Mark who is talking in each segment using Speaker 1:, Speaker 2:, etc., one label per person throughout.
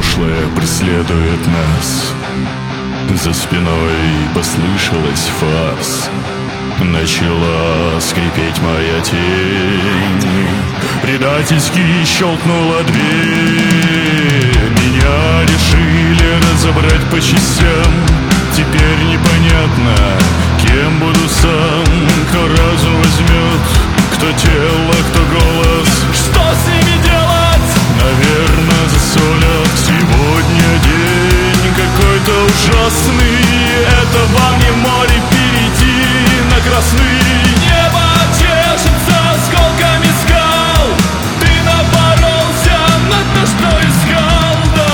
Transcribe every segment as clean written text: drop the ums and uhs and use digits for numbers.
Speaker 1: Прошлое преследует нас. За спиной послышалась фарс. Начала скрипеть моя тень. Предательски щелкнула дверь. Меня решили разобрать по частям. Теперь непонятно, кем буду сам. Кто разум возьмет, кто тело, кто голос. Что с ними делать? Наверное, засолят. Сегодня день какой-то ужасный. Это вам не море перейти на красный. Небо чешется осколками скал. Ты напоролся на то, что искал.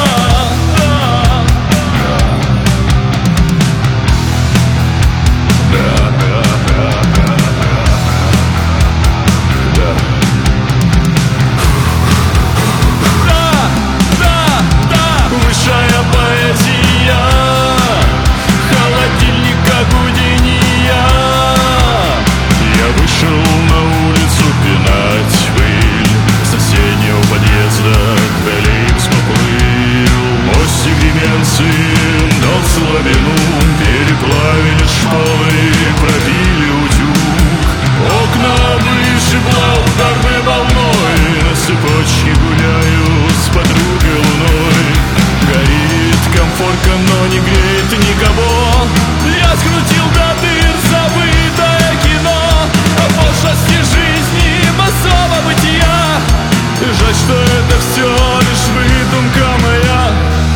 Speaker 1: Высшая поэзия, холодильник как гудения. Я вышел на улицу пинать пыль. С соседнего подъезда Феликс поплыл. Мостик деменции дал слабину. Переплавили шпалы, пробили утюг. Окна вышибло ударной волной. На цепочке гуляю с подругой луной. Горит комфорка, но не греет никого. Я скрутил до дыр забытое кино о пошлости жизни, массового бытия. Жаль, что это все лишь выдумка моя.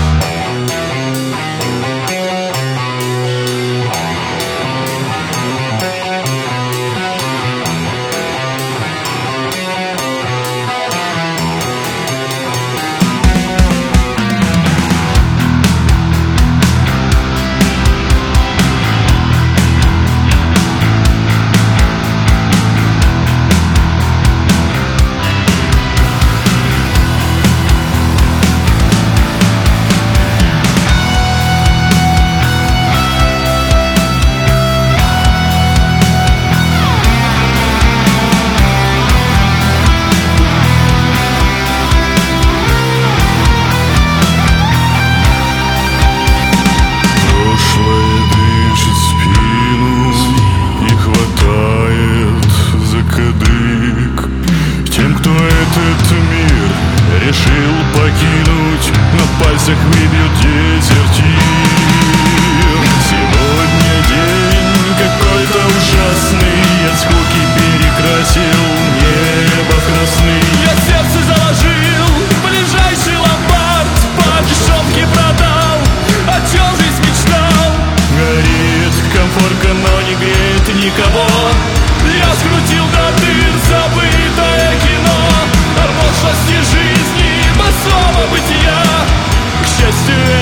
Speaker 1: Решил покинуть, на пальцах выбьют дезертир. Сегодня день какой-то ужасный. От скуки перекрасил небо в красный. Я сердце заложил в ближайший ломбард. По дешевке продал, о чем жизнь мечтал. Горит комфорка, но не греет никого. Я скрутил до дыр забытое кино о пошлости жизни, массового бытия. К счастью,